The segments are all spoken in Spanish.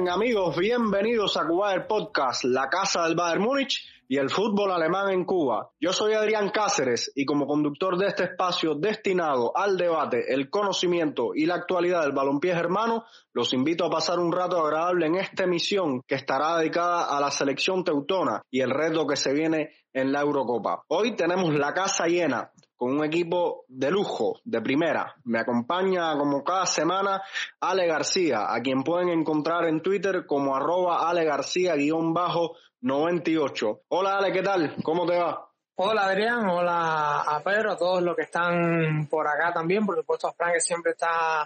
Bien, amigos, bienvenidos a Cuba del Podcast, la casa del Bayern Múnich y el fútbol alemán en Cuba. Yo soy Adrián Cáceres y como conductor de este espacio destinado al debate, el conocimiento y la actualidad del balompié germano, los invito a pasar un rato agradable en esta emisión que estará dedicada a la selección teutona y el reto que se viene en la Eurocopa. Hoy tenemos la casa llena con un equipo de lujo, de primera. Me acompaña como cada semana Ale García, a quien pueden encontrar en Twitter como @AleGarcía_98. Hola Ale, ¿qué tal? ¿Cómo te va? Hola Adrián, hola a Pedro, a todos los que están por acá también, por supuesto a Frank que siempre está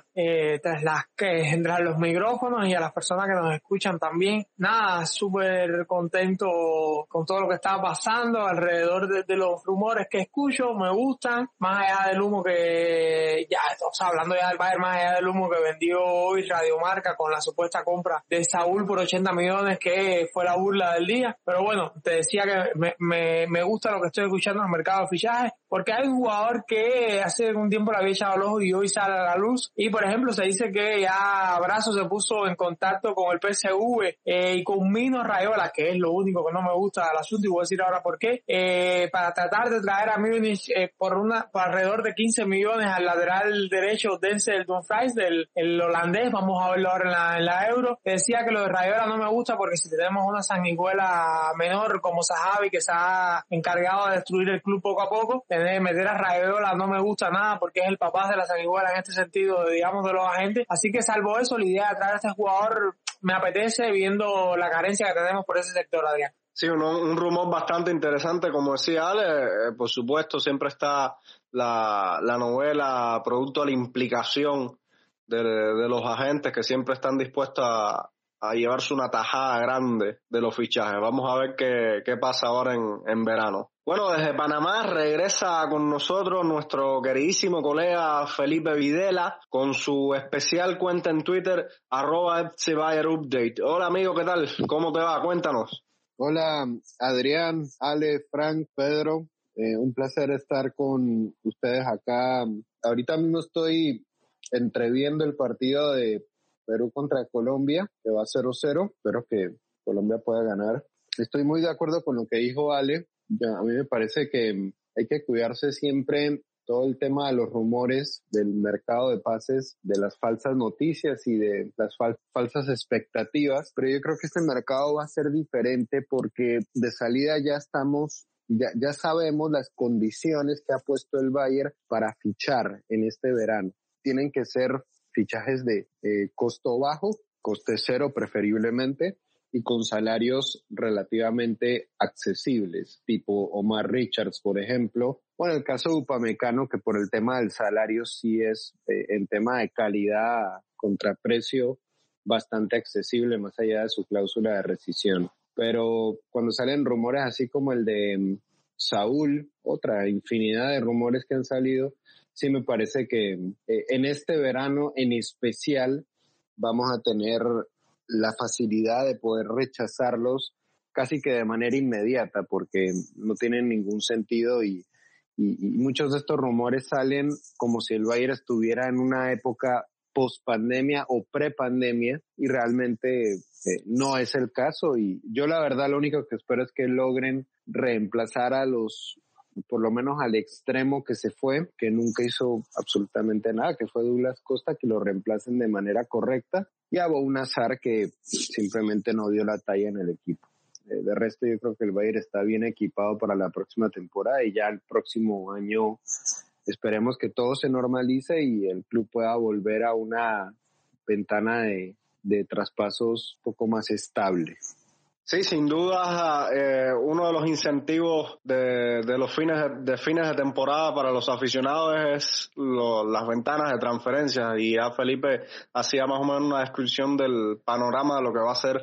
tras los micrófonos y a las personas que nos escuchan también. Nada, súper contento con todo lo que está pasando alrededor de los rumores que escucho, me gustan, más allá del humo que ya estamos hablando ya del Bayern, más allá del humo que vendió hoy Radiomarca con la supuesta compra de Saúl por 80 millones que fue la burla del día, pero bueno, te decía que me gusta lo que estoy escuchando en el mercado de fichajes, porque hay un jugador que hace un tiempo le había echado el ojo y hoy sale a la luz, y por ejemplo se dice que ya Brazo se puso en contacto con el PSV y con Mino Raiola, que es lo único que no me gusta del asunto, y voy a decir ahora por qué, para tratar de traer a Múnich por alrededor de 15 millones al lateral derecho Denzel Dumfries, el holandés. Vamos a verlo ahora en la Euro. Te decía que lo de Raiola no me gusta porque si tenemos una sanguijuela menor como Zahavi, que se ha encargado de destruir el club poco a poco, meter a Raiola no me gusta nada porque es el papá de la sanguijuela en este sentido, digamos, de los agentes. Así que salvo eso, la idea de traer a este jugador me apetece viendo la carencia que tenemos por ese sector, Adrián. Sí, un rumor bastante interesante, como decía Ale, por supuesto siempre está la novela producto de la implicación de los agentes que siempre están dispuestos a llevarse una tajada grande de los fichajes. Vamos a ver qué pasa ahora en verano. Bueno, desde Panamá regresa con nosotros nuestro queridísimo colega Felipe Videla con su especial cuenta en Twitter @FCBayernUpdate. Hola amigo, ¿qué tal? ¿Cómo te va? Cuéntanos. Hola Adrián, Ale, Frank, Pedro, un placer estar con ustedes acá. Ahorita mismo estoy entreviendo el partido de Perú contra Colombia, que va 0-0, espero que Colombia pueda ganar. Estoy muy de acuerdo con lo que dijo Ale. A mí me parece que hay que cuidarse siempre todo el tema de los rumores del mercado de pases, de las falsas noticias y de las falsas expectativas, pero yo creo que este mercado va a ser diferente porque de salida ya sabemos las condiciones que ha puesto el Bayern para fichar en este verano. Tienen que ser fichajes de costo bajo, coste cero preferiblemente, y con salarios relativamente accesibles, tipo Omar Richards, por ejemplo, o en el caso de Upamecano, que por el tema del salario sí es, en tema de calidad contra precio, bastante accesible, más allá de su cláusula de rescisión. Pero cuando salen rumores así como el de Saúl, otra infinidad de rumores que han salido, sí me parece que en este verano en especial vamos a tener la facilidad de poder rechazarlos casi que de manera inmediata porque no tienen ningún sentido y muchos de estos rumores salen como si el Bayern estuviera en una época post-pandemia o pre-pandemia y realmente no es el caso, y yo la verdad lo único que espero es que logren reemplazar por lo menos al extremo que se fue, que nunca hizo absolutamente nada, que fue Douglas Costa, que lo reemplacen de manera correcta, y a Bounazar, que simplemente no dio la talla en el equipo. De resto yo creo que el Bayern está bien equipado para la próxima temporada y ya el próximo año esperemos que todo se normalice y el club pueda volver a una ventana de traspasos un poco más estable. Sí, sin duda uno de los incentivos de los fines de temporada para los aficionados es las ventanas de transferencias, y ya Felipe hacía más o menos una descripción del panorama de lo que va a ser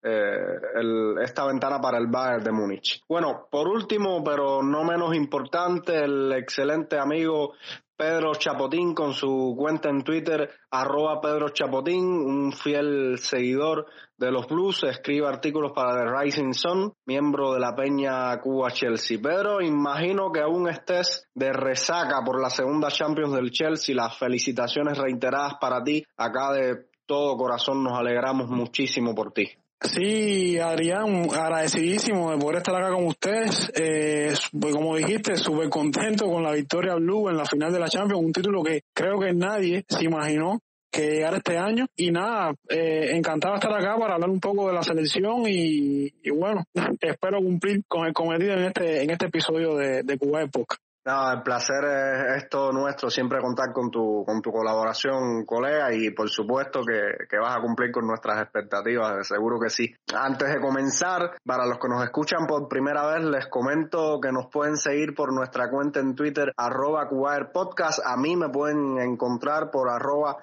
esta ventana para el Bayern de Múnich. Bueno, por último, pero no menos importante, el excelente amigo Pedro Chapotín con su cuenta en Twitter @PedroChapotín, un fiel seguidor de los Blues, escribe artículos para The Rising Sun, miembro de la peña Cuba Chelsea. Pedro, imagino que aún estés de resaca por la segunda Champions del Chelsea. Las felicitaciones reiteradas para ti acá de todo corazón nos alegramos muchísimo por ti. Sí, Adrián, agradecidísimo de poder estar acá con ustedes. Pues como dijiste, súper contento con la victoria Blue en la final de la Champions, un título que creo que nadie se imaginó que llegara este año. Y nada, encantado de estar acá para hablar un poco de la selección y bueno, espero cumplir con el cometido en este episodio de Cuba Podcast. No, el placer es todo nuestro, siempre contar con tu colaboración, colega, y por supuesto que vas a cumplir con nuestras expectativas, seguro que sí. Antes de comenzar, para los que nos escuchan por primera vez, les comento que nos pueden seguir por nuestra cuenta en Twitter, @CubaAirPodcast. A mí me pueden encontrar por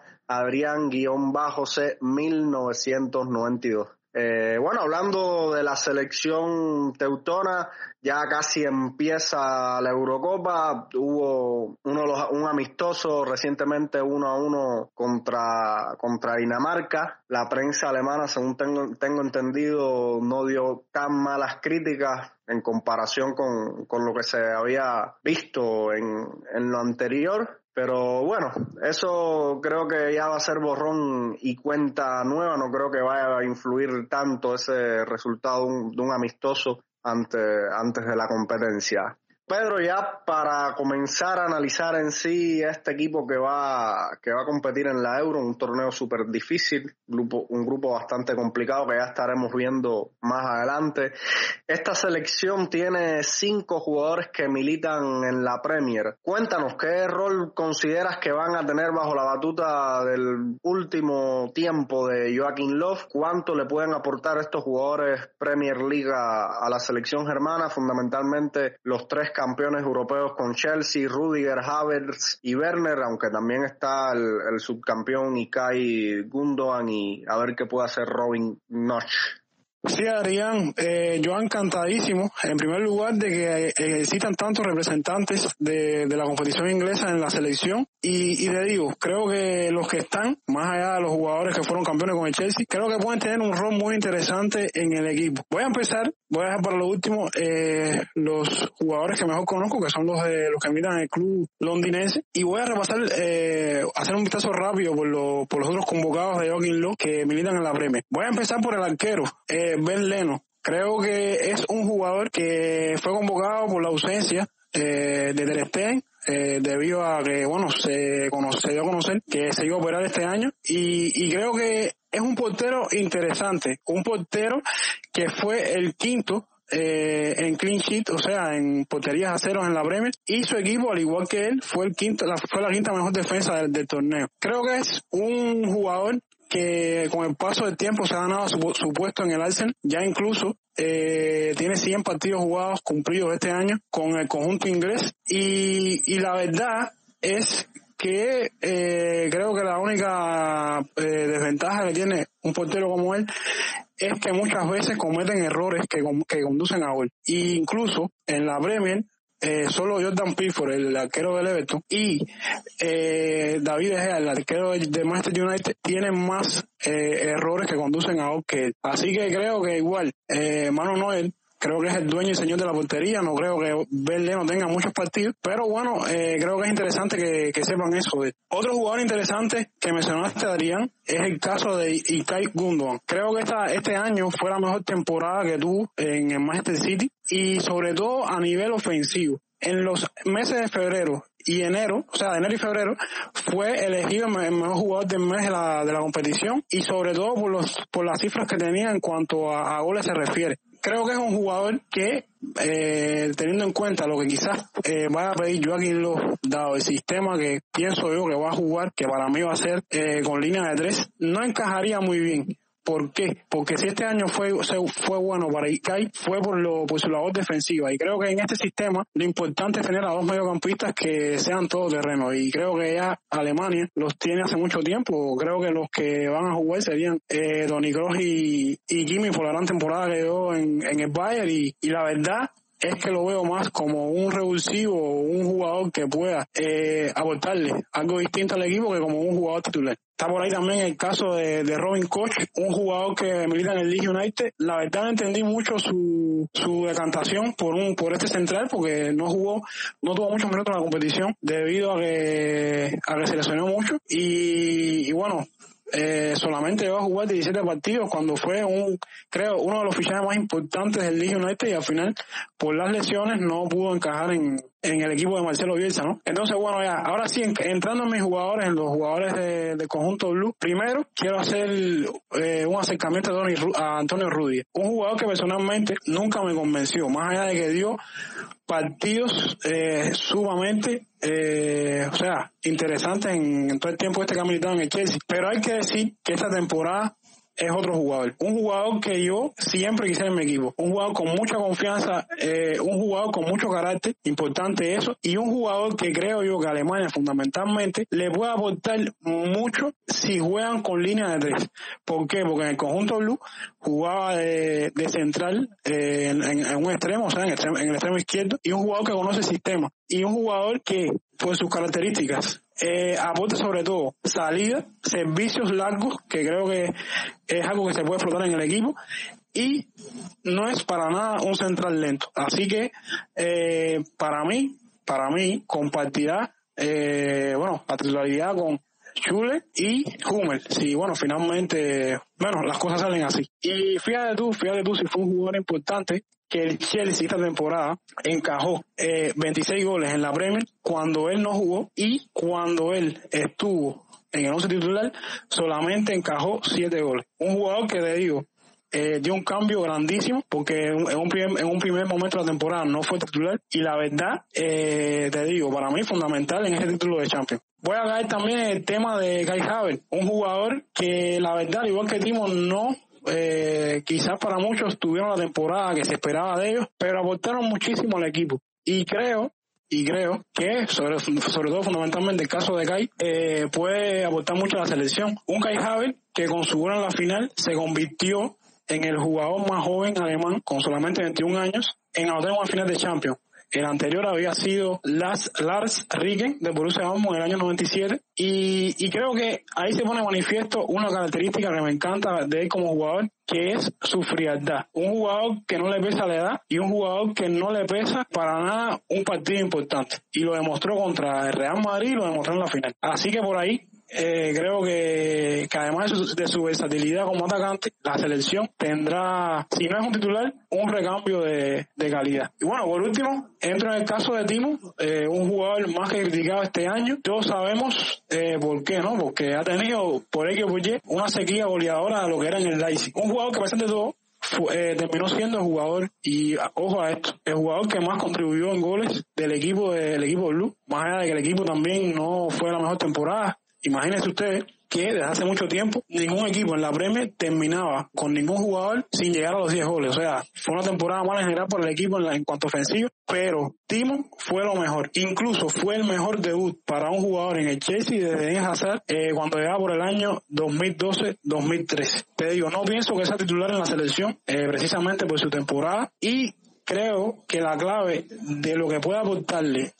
@Adrián_C1992. Bueno, hablando de la selección teutona, ya casi empieza la Eurocopa. Hubo un amistoso recientemente 1-1 contra Dinamarca. La prensa alemana, según tengo entendido, no dio tan malas críticas en comparación con lo que se había visto en lo anterior. Pero bueno, eso creo que ya va a ser borrón y cuenta nueva. No creo que vaya a influir tanto ese resultado de un amistoso antes de la competencia. Pedro, ya para comenzar a analizar en sí este equipo que va a competir en la Euro, un torneo súper difícil, un grupo bastante complicado que ya estaremos viendo más adelante. Esta selección tiene 5 jugadores que militan en la Premier. Cuéntanos, ¿qué rol consideras que van a tener bajo la batuta del último tiempo de Joachim Löw? ¿Cuánto le pueden aportar estos jugadores Premier League a la selección germana? Fundamentalmente los 3 campeones europeos con Chelsea, Rüdiger, Havertz y Werner, aunque también está el subcampeón Ilkay Gundogan, y a ver qué puede hacer Robin Knoch. Sí, Adrián, yo encantadísimo, en primer lugar, de que existan tantos representantes de la competición inglesa en la selección, y te digo, creo que los que están, más allá de los jugadores que fueron campeones con el Chelsea, creo que pueden tener un rol muy interesante en el equipo. Voy a dejar para lo último los jugadores que mejor conozco, que son los que militan en el club londinense, y voy a repasar, hacer un vistazo rápido por los otros convocados de Joachim Löw que militan en la Premier. Voy a empezar por el arquero, Ben Leno. Creo que es un jugador que fue convocado por la ausencia de Ter Stegen, debido a que, bueno, se dio a conocer que se iba a operar este año, y creo que es un portero interesante, un portero que fue el quinto en clean sheet, o sea, en porterías a ceros en la Premier, y su equipo, al igual que él, fue la quinta mejor defensa del torneo. Creo que es un jugador que con el paso del tiempo se ha ganado su puesto en el Arsenal. Ya incluso tiene 100 partidos jugados cumplidos este año con el conjunto inglés, y la verdad es que creo que la única desventaja que tiene un portero como él es que muchas veces cometen errores que conducen a gol. Y incluso en la Premier, solo Jordan Pickford, el arquero del Everton, y David De Gea, el arquero de Manchester United, tienen más errores que conducen a gol que él. Así que creo que igual, Manuel Neuer, creo que es el dueño y señor de la portería. No creo que Ben Leno tenga muchos partidos, pero bueno, creo que es interesante que sepan eso. Otro jugador interesante que mencionaste, Adrián, es el caso de Ilkay Gundogan. Creo que este año fue la mejor temporada que tuvo en el Manchester City, y sobre todo a nivel ofensivo. En los meses de febrero y enero, o sea, de enero y febrero, fue elegido el mejor jugador del mes de la competición, y sobre todo por las cifras que tenía en cuanto a goles se refiere. Creo que es un jugador que, teniendo en cuenta lo que quizás vaya a pedir Joachim Löw, dado el sistema que pienso yo que va a jugar, que para mí va a ser con línea de 3, no encajaría muy bien. ¿Por qué? Porque si este año fue bueno para Ilkay, fue por su labor defensiva, y creo que en este sistema lo importante es tener a 2 mediocampistas que sean todoterreno, y creo que ya Alemania los tiene hace mucho tiempo. Creo que los que van a jugar serían Toni Kroos y Kimmich, por la gran temporada que dio en el Bayern, y la verdad es que lo veo más como un revulsivo, un jugador que pueda aportarle algo distinto al equipo que como un jugador titular. Está por ahí también el caso de Robin Koch, un jugador que milita en el Leeds United. La verdad no entendí mucho su decantación por este central, porque no tuvo muchos minutos en la competición debido a que se lesionó mucho, y bueno, solamente llegó a jugar 17 partidos cuando fue creo uno de los fichajes más importantes del Leeds United, y al final por las lesiones no pudo encajar en el equipo de Marcelo Bielsa, ¿no? Entonces, bueno, ya, ahora sí, entrando en mis jugadores, en los jugadores del conjunto blue, primero quiero hacer un acercamiento a Antonio Rudiger, un jugador que personalmente nunca me convenció, más allá de que dio partidos sumamente interesantes en todo el tiempo que ha militado en el Chelsea, pero hay que decir que esta temporada es otro jugador, un jugador que yo siempre quisiera en mi equipo, un jugador con mucha confianza, un jugador con mucho carácter, importante eso, y un jugador que creo yo que Alemania fundamentalmente le puede aportar mucho si juegan con línea de 3. ¿Por qué? Porque en el conjunto blue jugaba de central en un extremo, o sea, en el extremo izquierdo, y un jugador que conoce el sistema, y un jugador que por sus características aporta sobre todo salida, servicios largos, que creo que es algo que se puede explotar en el equipo, y no es para nada un central lento. Así que para mí compartirá la titularidad con Schürrle y Hummel. Sí, bueno, finalmente, las cosas salen así. Y fíjate tú si fue un jugador importante que el Chelsea esta temporada encajó 26 goles en la Premier cuando él no jugó, y cuando él estuvo en el 11 titular solamente encajó 7 goles. Un jugador que te digo, dio un cambio grandísimo, porque en un primer momento de la temporada no fue titular, y la verdad, te digo, para mí fundamental en ese título de Champions. Voy a caer también en el tema de Kai Havertz, un jugador que la verdad, igual que Timo, no quizás para muchos tuvieron la temporada que se esperaba de ellos, pero aportaron muchísimo al equipo, y creo que sobre todo fundamentalmente el caso de Kai puede aportar mucho a la selección. Un Kai Havertz que con su gol en la final se convirtió en el jugador más joven alemán con solamente 21 años en anotar una final de Champions. El anterior había sido Lars Ricken de Borussia Dortmund en el año 97, y creo que ahí se pone manifiesto una característica que me encanta de él como jugador, que es su frialdad. Un jugador que no le pesa la edad, y un jugador que no le pesa para nada un partido importante, y lo demostró contra el Real Madrid y lo demostró en la final. Así que por ahí creo que además de su versatilidad como atacante, la selección tendrá, si no es un titular, un recambio de calidad. Y bueno, por último, entro en el caso de Timo, un jugador más que criticado este año. Todos sabemos por qué, ¿no? Porque ha tenido, por X o por Y, una sequía goleadora de lo que era en el Leipzig. Un jugador que, a pesar de todo, terminó siendo el jugador, y ojo a esto, el jugador que más contribuyó en goles del equipo blue, más allá de que el equipo también no fue la mejor temporada. Imagínense ustedes que desde hace mucho tiempo ningún equipo en la Premier terminaba con ningún jugador sin llegar a los 10 goles. O sea, fue una temporada mala en general para el equipo en cuanto a ofensivo, pero Timo fue lo mejor. Incluso fue el mejor debut para un jugador en el Chelsea desde Eden Hazard cuando llegaba por el año 2012-2013. Te digo, no pienso que sea titular en la selección precisamente por su temporada, y creo que la clave de lo que puede aportarle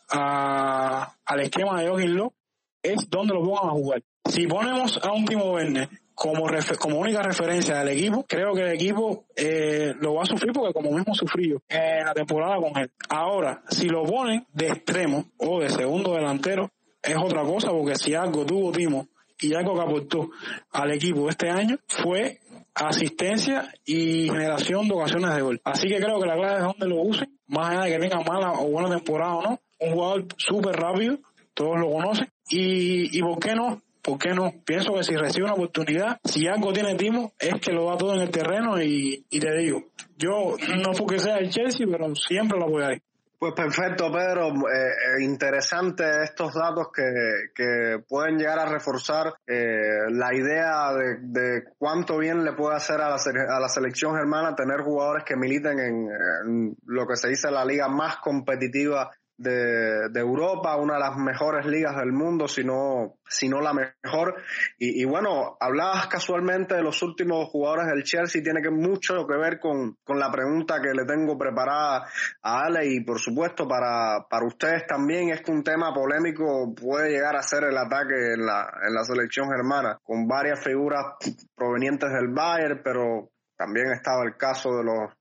al esquema de Joachim Löw es donde lo pongan a jugar. Si ponemos a un Timo Werner como única referencia del equipo, creo que el equipo lo va a sufrir, porque como mismo sufrió en la temporada con él. Ahora, si lo ponen de extremo o de segundo delantero, es otra cosa, porque si algo tuvo Timo y algo que aportó al equipo este año fue asistencia y generación de ocasiones de gol. Así que creo que la clave es donde lo usen, más allá de que tenga mala o buena temporada o no. Un jugador súper rápido, todos lo conocen, y ¿por qué no? Pienso que si recibe una oportunidad, si algo tiene Timo, es que lo da todo en el terreno, y te digo, yo no porque sea el Chelsea, pero siempre lo apoyaré. Pues perfecto, Pedro. Interesante estos datos que pueden llegar a reforzar la idea de cuánto bien le puede hacer a la selección germana tener jugadores que militen en lo que se dice la liga más competitiva de Europa, una de las mejores ligas del mundo, si no la mejor. Y bueno, hablabas casualmente de los últimos jugadores del Chelsea, tiene mucho que ver con la pregunta que le tengo preparada a Ale, y por supuesto para ustedes también. Es que un tema polémico puede llegar a ser el ataque en la selección germana, con varias figuras provenientes del Bayern, pero también estaba el caso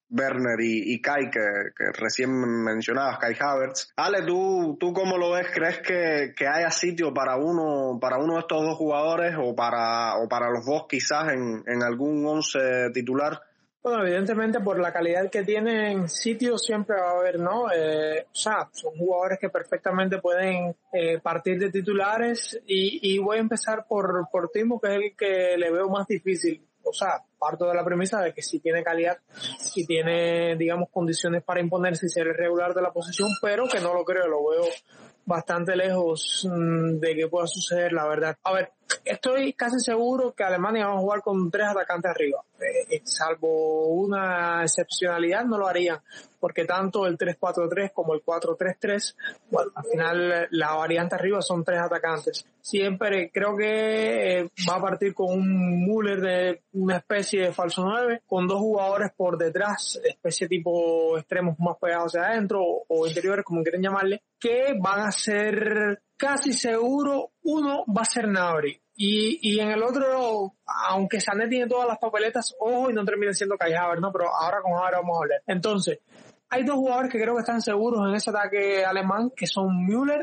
Werner y Kai, que recién mencionabas, Kai Havertz. Ale, ¿tú cómo lo ves? ¿Crees que haya sitio para uno de estos dos jugadores o para los dos quizás en algún 11 titular? Bueno, evidentemente por la calidad que tienen sitio siempre va a haber, ¿no? O sea, son jugadores que perfectamente pueden partir de titulares y voy a empezar por Timo, que es el que le veo más difícil. O sea, parto de la premisa de que sí tiene calidad, sí tiene, digamos, condiciones para imponerse y ser el regular de la posición, pero que no lo creo, lo veo bastante lejos de que pueda suceder, la verdad. A ver, estoy casi seguro que Alemania va a jugar con 3 atacantes arriba. Salvo una excepcionalidad, no lo harían, porque tanto el 3-4-3 como el 4-3-3, bueno, al final la variante arriba son 3 atacantes. Siempre creo que va a partir con un Müller de una especie de falso 9, con 2 jugadores por detrás, especie tipo extremos más pegados hacia adentro o interiores, como quieren llamarle, que van a ser casi seguro, uno va a ser Gnabry. Y en el otro, aunque Sané tiene todas las papeletas, ojo, y no termine siendo Kai Havertz, ¿no? Pero ahora con Havertz vamos a hablar. Entonces, hay 2 jugadores que creo que están seguros en ese ataque alemán, que son Müller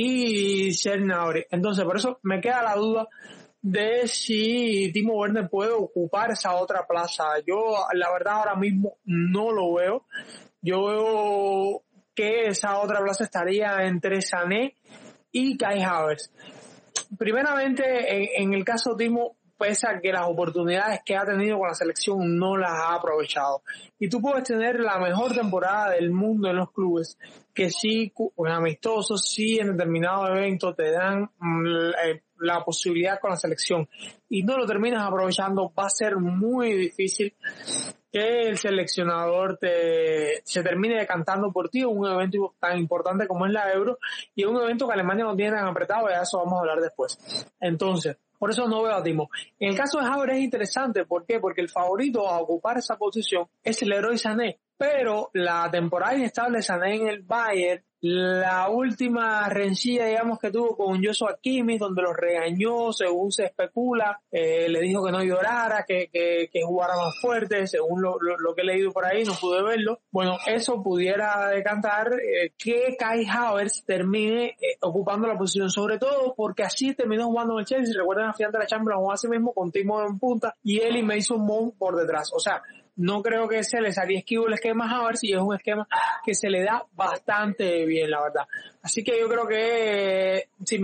y Serge Gnabry. Entonces, por eso me queda la duda de si Timo Werner puede ocupar esa otra plaza. Yo, la verdad, ahora mismo no lo veo. Yo veo que esa otra plaza estaría entre Sané y Kai Havertz. Primeramente, en el caso de Timo, pese a que las oportunidades que ha tenido con la selección no las ha aprovechado. Y tú puedes tener la mejor temporada del mundo en los clubes, que sí, pues, amistosos, sí en determinados eventos te dan la posibilidad con la selección y no lo terminas aprovechando, va a ser muy difícil que el seleccionador se termine decantando por ti en un evento tan importante como es la Euro y un evento que Alemania no tiene tan apretado, y de eso vamos a hablar después. Entonces, por eso no veo a Timo. En el caso de Havertz es interesante, ¿por qué? Porque el favorito a ocupar esa posición es el Leroy Sané, pero la temporada inestable de Sané en el Bayern, la última rencilla, digamos, que tuvo con Joshua Kimmich, donde los regañó, según se especula, le dijo que no llorara, que jugara más fuerte, según lo que he leído por ahí, no pude verlo. Bueno, eso pudiera decantar que Kai Havertz termine ocupando la posición, sobre todo porque así terminó jugando en el Chelsea. Recuerden, la final de la Champions jugó así mismo con Timo en punta y él y Mason Mount por detrás. O sea, no creo que se le salga esquivo el esquema a Havertz y es un esquema que se le da bastante bien, la verdad. Así que yo creo que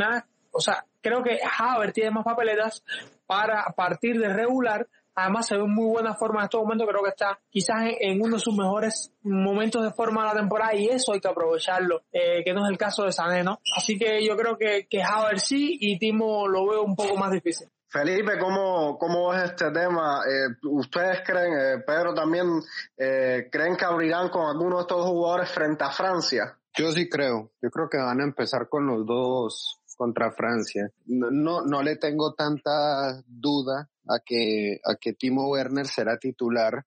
creo que Havertz tiene más papeletas para partir de regular. Además se ve en muy buena forma en estos momentos, creo que está quizás en uno de sus mejores momentos de forma de la temporada y eso hay que aprovecharlo, que no es el caso de Sané, ¿no? Así que yo creo que Havertz sí y Timo lo veo un poco más difícil. Felipe, ¿cómo es este tema? ¿Ustedes creen, Pedro también, creen que abrirán con alguno de estos dos jugadores frente a Francia? Yo sí creo. Yo creo que van a empezar con los dos contra Francia. No le tengo tanta duda a que Timo Werner será titular.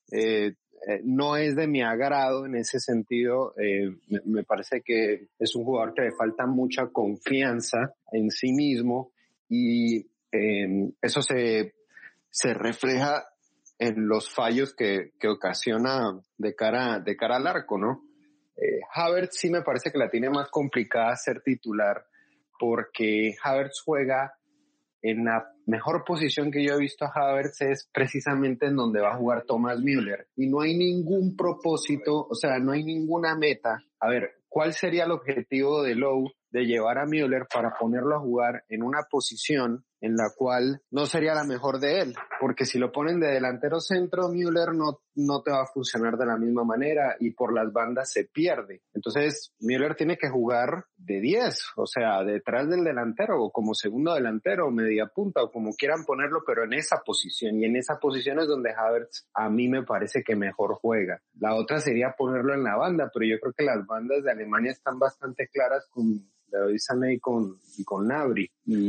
No es de mi agrado en ese sentido. Me parece que es un jugador que le falta mucha confianza en sí mismo y eso se refleja en los fallos que ocasiona de cara al arco, ¿no? Havertz sí me parece que la tiene más complicada ser titular porque Havertz juega en la mejor posición que yo he visto a Havertz es precisamente en donde va a jugar Thomas Müller y no hay ningún propósito, o sea, no hay ninguna meta. A ver, ¿cuál sería el objetivo de Lowe de llevar a Müller para ponerlo a jugar en una posición en la cual no sería la mejor de él? Porque si lo ponen de delantero centro, Müller no te va a funcionar de la misma manera y por las bandas se pierde. Entonces, Müller tiene que jugar de 10, o sea, detrás del delantero o como segundo delantero o media punta o como quieran ponerlo, pero en esa posición. Y en esa posición es donde Havertz a mí me parece que mejor juega. La otra sería ponerlo en la banda, pero yo creo que las bandas de Alemania están bastante claras con Leroy Sané y con Gnabry.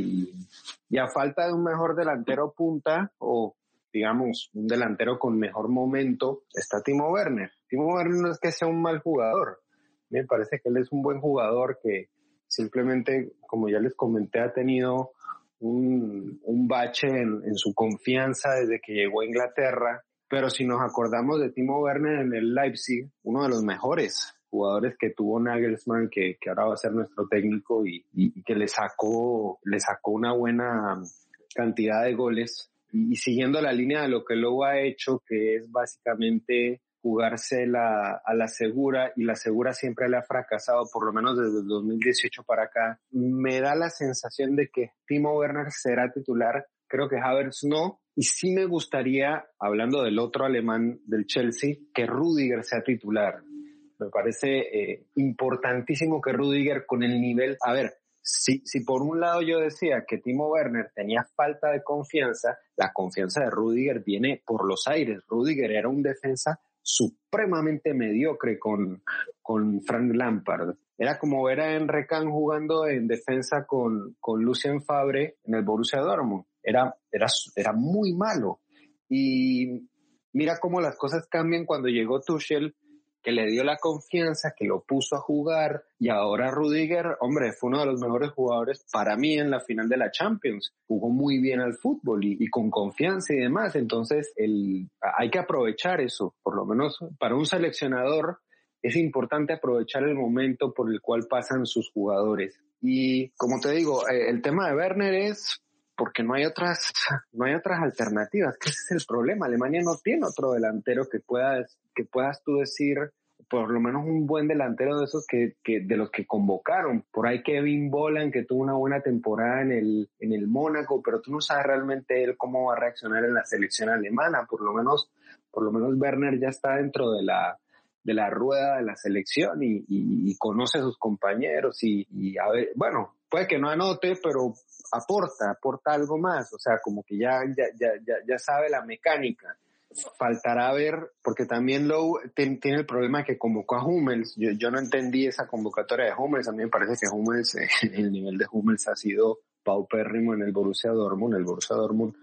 Y a falta de un mejor delantero punta o digamos un delantero con mejor momento está Timo Werner. Timo Werner no es que sea un mal jugador, me parece que él es un buen jugador que simplemente, como ya les comenté, ha tenido un bache en su confianza desde que llegó a Inglaterra pero si nos acordamos de Timo Werner en el Leipzig, uno de los mejores jugadores que tuvo Nagelsmann, que ahora va a ser nuestro técnico y que le sacó una buena cantidad de goles, y siguiendo la línea de lo que Lowe ha hecho, que es básicamente jugarse a la segura, y la segura siempre le ha fracasado, por lo menos desde el 2018 para acá. Me da la sensación de que Timo Werner será titular, creo que Havertz no, y sí me gustaría, hablando del otro alemán del Chelsea, que Rüdiger sea titular. Me parece importantísimo que Rüdiger, con el nivel, a ver, si por un lado yo decía que Timo Werner tenía falta de confianza, la confianza de Rüdiger viene por los aires. Rüdiger era un defensa supremamente mediocre con Frank Lampard. Era como ver a Emre Can jugando en defensa con Lucien Favre en el Borussia Dortmund. Era muy malo. Y mira cómo las cosas cambian cuando llegó Tuchel, que le dio la confianza, que lo puso a jugar, y ahora Rüdiger, hombre, fue uno de los mejores jugadores para mí en la final de la Champions. Jugó muy bien al fútbol y con confianza y demás. Entonces hay que aprovechar eso, por lo menos para un seleccionador es importante aprovechar el momento por el cual pasan sus jugadores. Y como te digo, el tema de Werner es porque no hay otras alternativas, que ese es el problema. Alemania no tiene otro delantero que puedas tú decir, por lo menos un buen delantero de esos que de los que convocaron. Por ahí Kevin Volland, que tuvo una buena temporada en el Mónaco, pero tú no sabes realmente él cómo va a reaccionar en la selección alemana. Por lo menos Werner ya está dentro de la rueda de la selección y conoce a sus compañeros y a ver, bueno, puede que no anote, pero aporta algo más, o sea, como que ya sabe la mecánica. Faltará ver, porque también Lowe tiene el problema que convocó a Hummels. Yo no entendí esa convocatoria de Hummels. A mí me parece que Hummels, el nivel de Hummels ha sido paupérrimo en el Borussia Dortmund. El Borussia Dortmund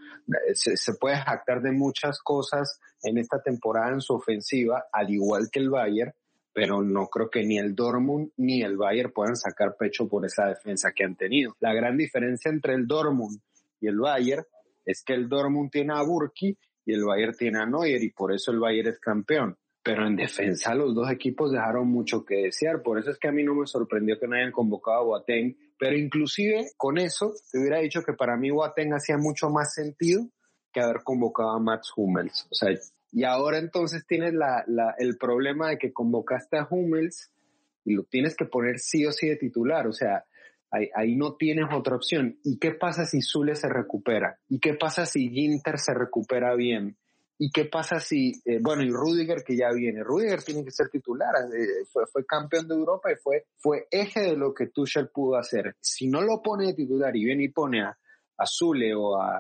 se puede jactar de muchas cosas en esta temporada en su ofensiva, al igual que el Bayern, pero no creo que ni el Dortmund ni el Bayern puedan sacar pecho por esa defensa que han tenido. La gran diferencia entre el Dortmund y el Bayern es que el Dortmund tiene a Burki y el Bayern tiene a Neuer, y por eso el Bayern es campeón. Pero en defensa los dos equipos dejaron mucho que desear. Por eso es que a mí no me sorprendió que no hayan convocado a Boateng, pero inclusive con eso te hubiera dicho que para mí Boateng hacía mucho más sentido que haber convocado a Mats Hummels. O sea, y ahora entonces tienes el problema de que convocaste a Hummels y lo tienes que poner sí o sí de titular. O sea, ahí no tienes otra opción. ¿Y qué pasa si Zule se recupera? ¿Y qué pasa si Ginter se recupera bien? ¿Y qué pasa si, y Rüdiger que ya viene? Rüdiger tiene que ser titular, fue campeón de Europa y fue eje de lo que Tuchel pudo hacer. Si no lo pone de titular y viene y pone a Zule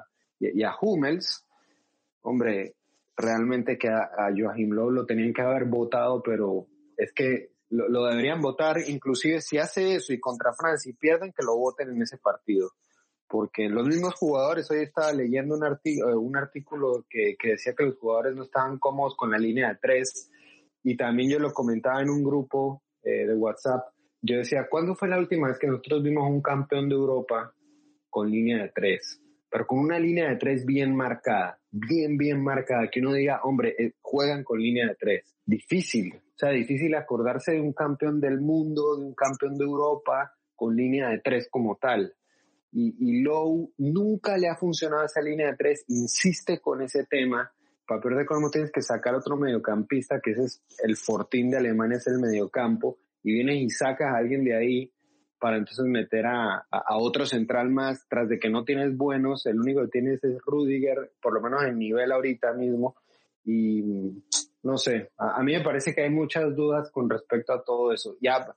y a Hummels, hombre, realmente que a Joachim Löw lo tenían que haber votado, pero es que lo deberían votar, inclusive si hace eso y contra Francia y pierden, que lo voten en ese partido. Porque los mismos jugadores, hoy estaba leyendo un artículo que decía que los jugadores no estaban cómodos con la línea de 3, y también yo lo comentaba en un grupo de WhatsApp. Yo decía, ¿cuándo fue la última vez que nosotros vimos un campeón de Europa con línea de 3? Pero con una línea de 3 bien marcada, bien marcada, que uno diga, hombre, juegan con línea de 3. Difícil, o sea, difícil acordarse de un campeón del mundo, de un campeón de Europa con línea de 3 como tal. Y Lowe nunca le ha funcionado esa línea de 3, insiste con ese tema. Para perder cómo tienes que sacar otro mediocampista, que ese es el fortín de Alemania, es el mediocampo, y vienes y sacas a alguien de ahí para entonces meter a otro central más, tras de que no tienes buenos, el único que tienes es Rüdiger, por lo menos en nivel ahorita mismo, y no sé, a mí me parece que hay muchas dudas con respecto a todo eso. Ya,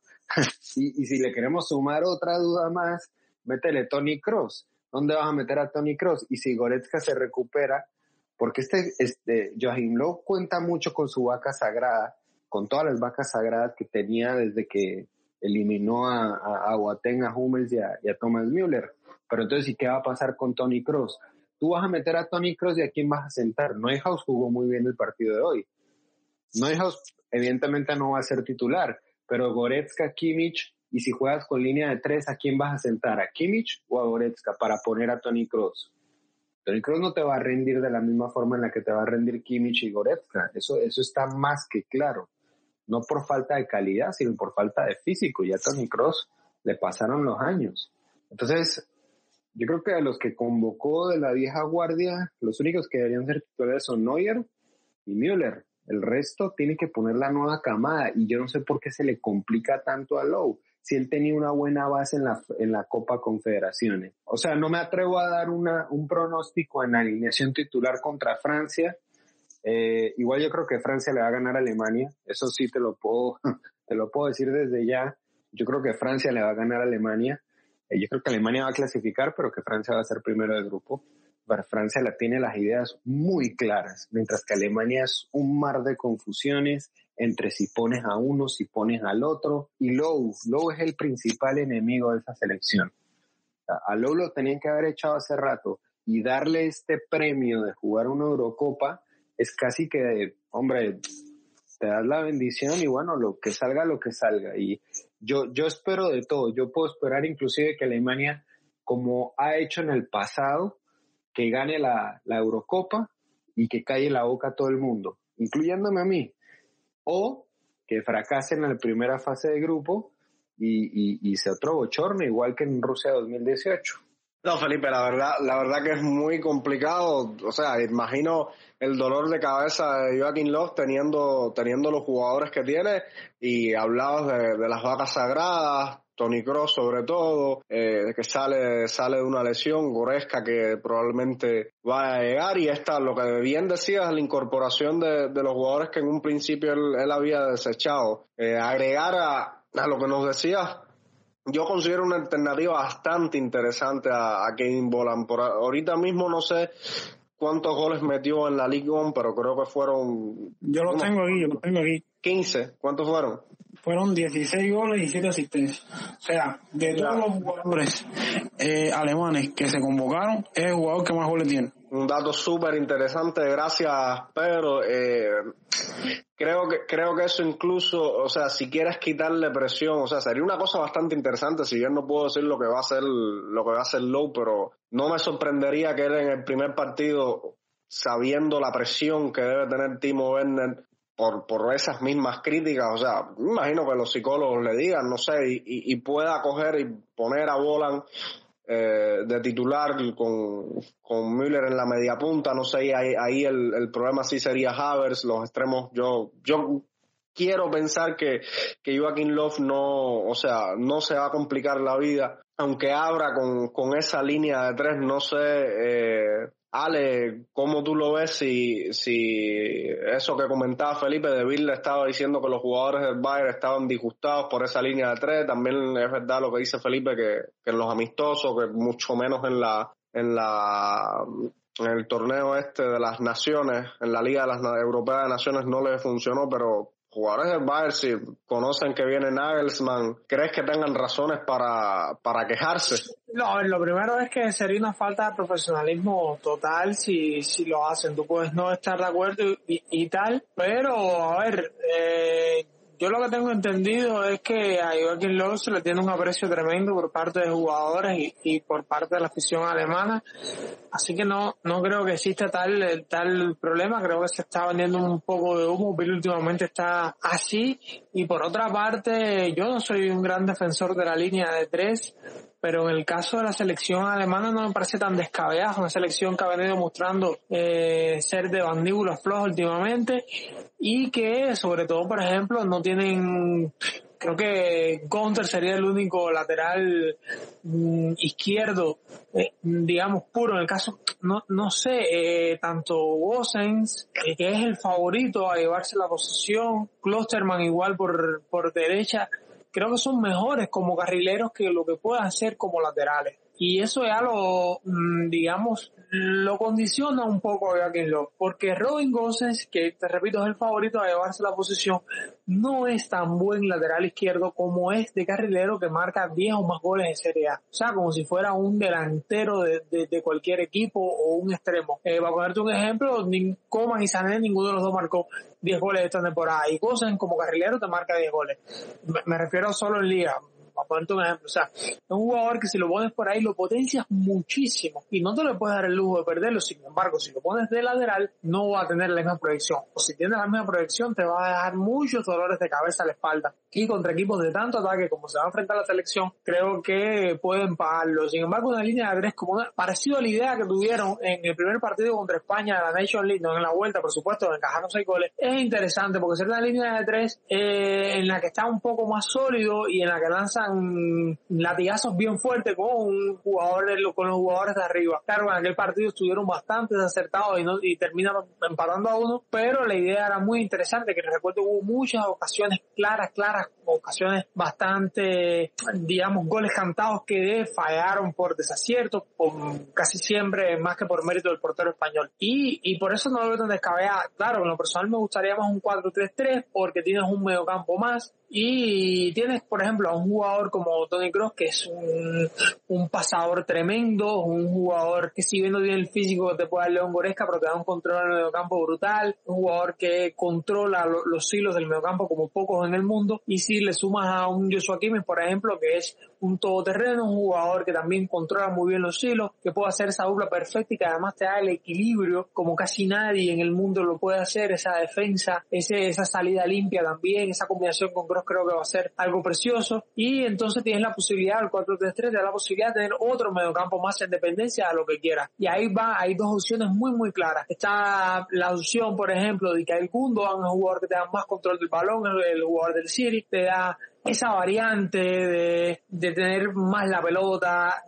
y si le queremos sumar otra duda más, métele Toni Kroos. ¿Dónde vas a meter a Toni Kroos? Y si Goretzka se recupera, porque Joachim Löw cuenta mucho con su vaca sagrada, con todas las vacas sagradas que tenía desde que eliminó a Boateng, a Hummels y a Thomas Müller. Pero entonces, ¿y qué va a pasar con Toni Kroos? Tú vas a meter a Toni Kroos y ¿a quién vas a sentar? Neuhaus jugó muy bien el partido de hoy. Neuhaus evidentemente no va a ser titular, pero Goretzka, Kimmich, y si juegas con línea de 3, ¿a quién vas a sentar? ¿A Kimmich o a Goretzka para poner a Toni Kroos? Toni Kroos no te va a rendir de la misma forma en la que te va a rendir Kimmich y Goretzka. Eso está más que claro. No por falta de calidad, sino por falta de físico. Ya a Toni Kroos le pasaron los años. Entonces, yo creo que a los que convocó de la vieja guardia, los únicos que deberían ser titulares son Neuer y Müller. El resto tiene que poner la nueva camada. Y yo no sé por qué se le complica tanto a Lowe, si él tenía una buena base en la Copa Confederaciones. O sea, no me atrevo a dar un pronóstico en alineación titular contra Francia. Igual yo creo que Francia le va a ganar a Alemania. Eso sí te lo puedo decir desde ya. Yo creo que Francia le va a ganar a Alemania. Yo creo que Alemania va a clasificar, pero que Francia va a ser primero del grupo. Pero Francia tiene las ideas muy claras, mientras que Alemania es un mar de confusiones entre si pones a uno, si pones al otro. Y Lowe es el principal enemigo de esa selección. A Lowe lo tenían que haber echado hace rato, y darle este premio de jugar una Eurocopa es casi que, hombre, te das la bendición y bueno, lo que salga. Y yo espero de todo. Yo puedo esperar inclusive que Alemania, como ha hecho en el pasado, que gane la Eurocopa y que calle la boca a todo el mundo, incluyéndome a mí. O que fracase en la primera fase de grupo y sea otro bochorno, igual que en Rusia 2018. No, Felipe, la verdad que es muy complicado. O sea, imagino el dolor de cabeza de Joachim Löw teniendo los jugadores que tiene, y hablabas de las vacas sagradas, Toni Kroos sobre todo, que sale de una lesión, Goretzka que probablemente va a llegar, y lo que bien decías, la incorporación de los jugadores que en un principio él había desechado. Agregar a lo que nos decías, yo considero una alternativa bastante interesante a Kevin Volland. Ahorita mismo no sé cuántos goles metió en la Ligue 1, pero creo que fueron... Yo lo tengo aquí. 15, ¿cuántos fueron? Fueron 16 goles y 7 asistencias. O sea, de todos los jugadores alemanes que se convocaron, es el jugador que más goles tiene. Un dato súper interesante, gracias Pedro. Creo que eso incluso, o sea, si quieres quitarle presión, o sea, sería una cosa bastante interesante. Si bien no puedo decir lo que va a hacer Löw, pero no me sorprendería que él en el primer partido, sabiendo la presión que debe tener Timo Werner por esas mismas críticas, o sea, me imagino que los psicólogos le digan, no sé, y pueda coger y poner a Volland de titular con Müller en la media punta. No sé, ahí el problema sí sería Havertz, los extremos. Yo quiero pensar que Joachim Löw no se va a complicar la vida, aunque abra con esa línea de tres. No sé, Ale, ¿cómo tú lo ves? Si eso que comentaba Felipe, De Ville le estaba diciendo que los jugadores del Bayern estaban disgustados por esa línea de tres. También es verdad lo que dice Felipe, que en los amistosos, que mucho menos en el torneo de las naciones, en la Liga Europea de Naciones no les funcionó, pero jugadores del Bayern, si conocen que viene Nagelsmann, ¿crees que tengan razones para quejarse? No, lo primero es que sería una falta de profesionalismo total si lo hacen. Tú puedes no estar de acuerdo y tal, pero a ver, yo lo que tengo entendido es que a Joachim Löw se le tiene un aprecio tremendo por parte de jugadores y por parte de la afición alemana, así que no creo que exista tal problema. Creo que se está vendiendo un poco de humo, pero últimamente está así. Y por otra parte, yo no soy un gran defensor de la línea de tres, pero en el caso de la selección alemana no me parece tan descabellada. Una selección que ha venido mostrando ser de mandíbulas flojas últimamente, y que sobre todo, por ejemplo, no tienen... Creo que Günther sería el único lateral izquierdo, digamos, puro. En el caso, no sé, tanto Gosens, que es el favorito a llevarse la posición, Klosterman igual por derecha, creo que son mejores como carrileros que lo que puedan hacer como laterales. Y eso ya lo condiciona un poco a Joachim Löw, porque Robin Gosens, que te repito es el favorito a llevarse la posición, no es tan buen lateral izquierdo como es de carrilero, que marca 10 o más goles en Serie A. O sea, como si fuera un delantero de cualquier equipo o un extremo. Para ponerte un ejemplo, Coman y Sané, ninguno de los dos marcó 10 goles esta temporada, y Gosens como carrilero te marca 10 goles. Me refiero solo en Liga. Para ponerte un ejemplo, o sea, es un jugador que si lo pones por ahí lo potencias muchísimo y no te le puedes dar el lujo de perderlo. Sin embargo, si lo pones de lateral no va a tener la misma proyección, o si tiene la misma proyección te va a dejar muchos dolores de cabeza a la espalda, y contra equipos de tanto ataque como se va a enfrentar a la selección creo que pueden pagarlo. Sin embargo, una línea de 3 como parecido a la idea que tuvieron en el primer partido contra España de la Nations League, no en la vuelta por supuesto, de encajaron 6 goles, es interesante porque ser una línea de 3 en la que está un poco más sólido y en la que lanzan latigazos bien fuertes con con los jugadores de arriba. Claro, en aquel partido estuvieron bastante desacertados y terminaron empatando a 1, pero la idea era muy interesante, que recuerdo hubo muchas ocasiones claras, ocasiones bastante, digamos, goles cantados que fallaron por desacierto, casi siempre más que por mérito del portero español. Y por eso no lo veo tan descabellado. Claro, en lo personal me gustaría más un 4-3-3 porque tienes un mediocampo más y tienes, por ejemplo, a un jugador como Toni Kroos, que es un pasador tremendo, un jugador que si bien no tiene el físico te puede dar León Goretzka, pero te da un control en el mediocampo brutal, un jugador que controla los hilos del mediocampo como pocos en el mundo. Y si le sumas a un Joshua Kimmich, por ejemplo, que es un todoterreno, un jugador que también controla muy bien los hilos, que puede hacer esa dupla perfecta y que además te da el equilibrio como casi nadie en el mundo lo puede hacer, esa defensa, esa salida limpia también, esa combinación con Kroos creo que va a ser algo precioso. Y entonces tienes la posibilidad, el 4-3-3 te da la posibilidad de tener otro mediocampo más en dependencia de lo que quieras. Y ahí hay dos opciones muy claras. Está la opción, por ejemplo, de que el Gundogan es un jugador que te da más control del balón, el jugador del City, te da esa variante de tener más la pelota,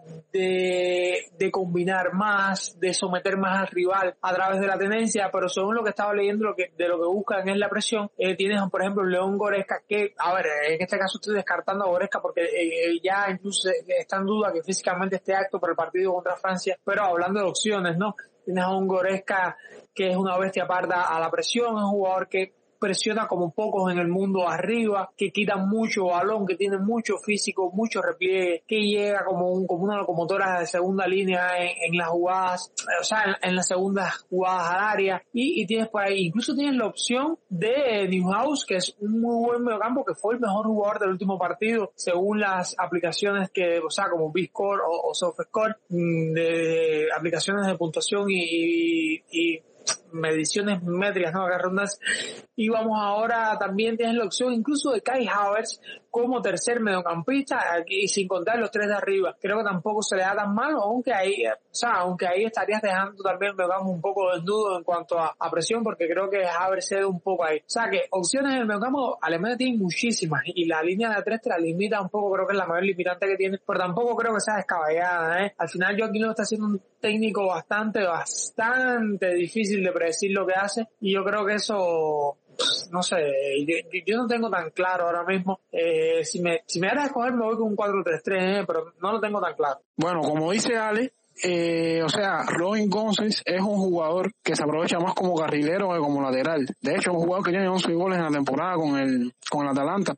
de combinar más, de someter más al rival a través de la tendencia, pero según lo que estaba leyendo, de lo que buscan es la presión. Tienes, por ejemplo, León Goretzka, que, a ver, en este caso estoy descartando a Goretzka porque ya incluso está en duda que físicamente esté apto para el partido contra Francia, pero hablando de opciones, ¿no? Tienes a un Goretzka que es una bestia parda a la presión, es un jugador que presiona como pocos en el mundo arriba, que quita mucho balón, que tiene mucho físico, mucho repliegue, que llega como una locomotora de segunda línea en las jugadas, o sea, en las segundas jugadas al área, y tienes por ahí, incluso tienes la opción de Neuhaus, que es un muy buen mediocampo, que fue el mejor jugador del último partido, según las aplicaciones o sea, como BScore o SofaScore, de aplicaciones de puntuación y mediciones métricas, ¿no? Y vamos ahora, también tienes la opción incluso de Kai Havertz como tercer mediocampista, aquí sin contar los 3 de arriba. Creo que tampoco se le da tan mal, aunque ahí estarías dejando también el mediocampo un poco desnudo en cuanto a presión, porque creo que Havertz cede un poco ahí. O sea que opciones en el mediocampo, Alemania tiene muchísimas, y la línea de 3 te la limita un poco, creo que es la mayor limitante que tiene, pero tampoco creo que sea descabellada, ¿eh? Al final Joaquín Löw está siendo un técnico bastante difícil de predecir lo que hace, y yo creo que eso, no sé, yo no tengo tan claro ahora mismo. Si me das a escoger me voy con un 4-3-3, pero no lo tengo tan claro. Bueno, como dice Ale, o sea, Robin Gosens es un jugador que se aprovecha más como carrilero que como lateral. De hecho, es un jugador que tiene 11 goles en la temporada con el Atalanta.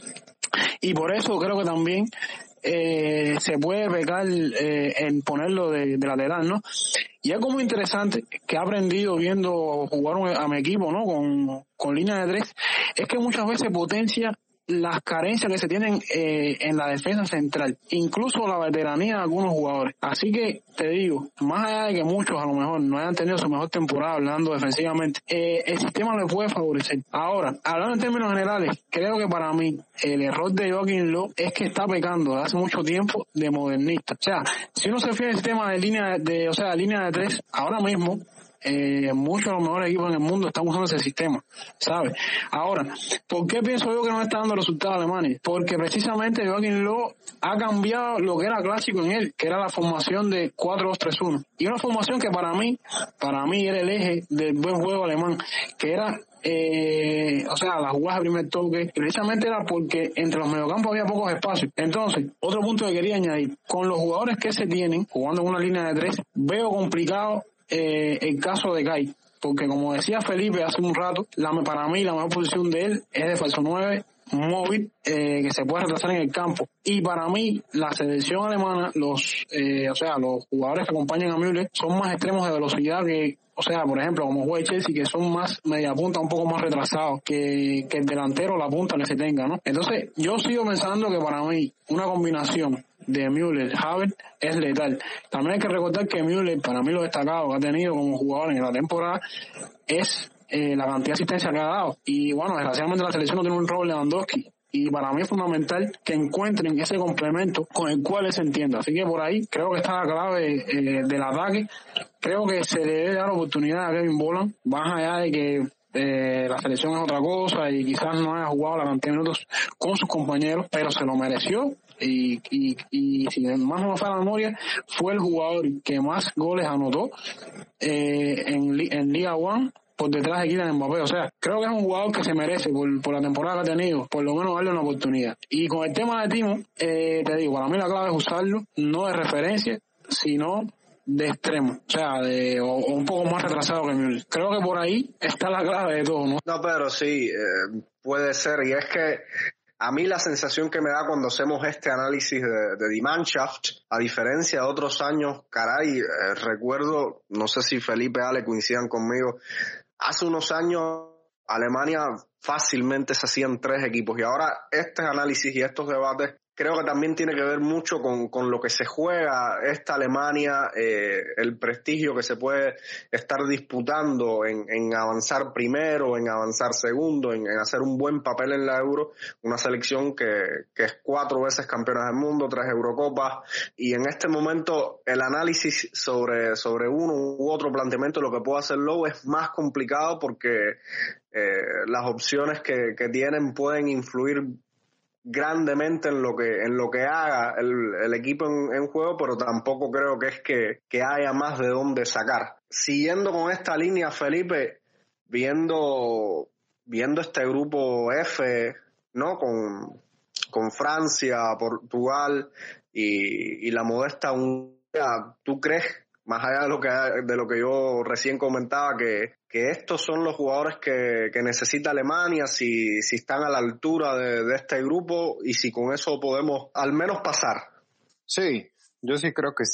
Y por eso creo que también se puede pecar en ponerlo de lateral, ¿no? Y algo muy interesante que he aprendido viendo jugar a mi equipo, ¿no? Con línea de 3, es que muchas veces potencia las carencias que se tienen en la defensa central, incluso la veteranía de algunos jugadores. Así que te digo, más allá de que muchos a lo mejor no hayan tenido su mejor temporada hablando defensivamente, el sistema le puede favorecer. Ahora, hablando en términos generales, creo que para mí el error de Joaquín Löw es que está pecando de hace mucho tiempo de modernista. O sea, si uno se fija en el sistema de línea de 3, ahora mismo muchos de los mejores equipos en el mundo están usando ese sistema, ¿sabes? Ahora, ¿por qué pienso yo que no está dando resultados a Alemania? Porque precisamente Joaquín Löw ha cambiado lo que era clásico en él, que era la formación de 4-2-3-1, y una formación que para mí era el eje del buen juego alemán, que era la jugada de primer toque, precisamente era porque entre los mediocampos había pocos espacios. Entonces, otro punto que quería añadir, con los jugadores que se tienen, jugando en una línea de 3, veo complicado el caso de Kai, porque como decía Felipe hace un rato, para mí la mejor posición de él es de falso 9, móvil que se puede retrasar en el campo. Y para mí, la selección alemana, los jugadores que acompañan a Müller son más extremos de velocidad que, o sea, por ejemplo, como juega Chelsea, que son más media punta, un poco más retrasados que el delantero, la punta que se tenga, ¿no? Entonces, yo sigo pensando que para mí, una combinación de Müller, Havertz es letal. También hay que recordar que Müller, para mí lo destacado que ha tenido como jugador en la temporada es la cantidad de asistencia que ha dado. Y bueno, desgraciadamente la selección no tiene un rol Lewandowski. Y para mí es fundamental que encuentren ese complemento con el cual él se entienda. Así que por ahí creo que está la clave del ataque. Creo que se le debe dar oportunidad a Kevin Volland, más allá de que la selección es otra cosa y quizás no haya jugado la cantidad de minutos con sus compañeros, pero se lo mereció. Y si más no me falla la memoria, fue el jugador que más goles anotó en Liga 1 por detrás de Kylian Mbappé. O sea, creo que es un jugador que se merece por la temporada que ha tenido, por lo menos darle una oportunidad. Y con el tema de Timo, te digo, para mí la clave es usarlo, no de referencia, sino de extremo, o sea, o un poco más retrasado que Müller. Creo que por ahí está la clave de todo, ¿no? No, pero sí, puede ser, y es que a mí la sensación que me da cuando hacemos este análisis de Die Mannschaft, a diferencia de otros años, caray, recuerdo, no sé si Felipe y Ale coincidan conmigo, hace unos años Alemania fácilmente se hacían 3 equipos, y ahora este análisis y estos debates creo que también tiene que ver mucho con lo que se juega esta Alemania, el prestigio que se puede estar disputando en avanzar primero, en avanzar segundo, en hacer un buen papel en la Euro, una selección que es 4 veces campeona del mundo, 3 Eurocopas, y en este momento el análisis sobre uno u otro planteamiento, lo que puede hacer Lowe es más complicado porque las opciones que tienen pueden influir grandemente en lo que haga el equipo en juego, pero tampoco creo que es que haya más de dónde sacar. Siguiendo con esta línea, Felipe, viendo este grupo F, ¿no? Con Francia, Portugal y la modesta Hungría, ¿tú crees, más allá de lo que yo recién comentaba, que estos son los jugadores que necesita Alemania, si están a la altura de este grupo y si con eso podemos al menos pasar? Sí, yo sí creo que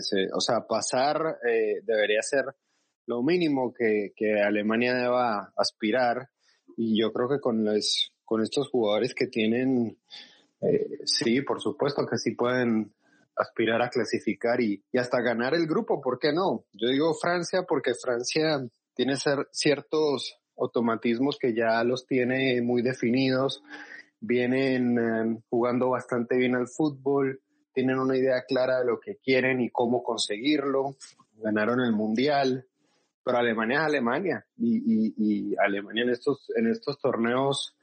pasar debería ser lo mínimo que Alemania deba aspirar, y yo creo que con estos jugadores que tienen, sí, por supuesto que sí pueden aspirar a clasificar y hasta ganar el grupo, ¿por qué no? Yo digo Francia porque Francia tiene ciertos automatismos que ya los tiene muy definidos, vienen jugando bastante bien al fútbol, tienen una idea clara de lo que quieren y cómo conseguirlo, ganaron el Mundial, pero Alemania es Alemania y Alemania en estos torneos,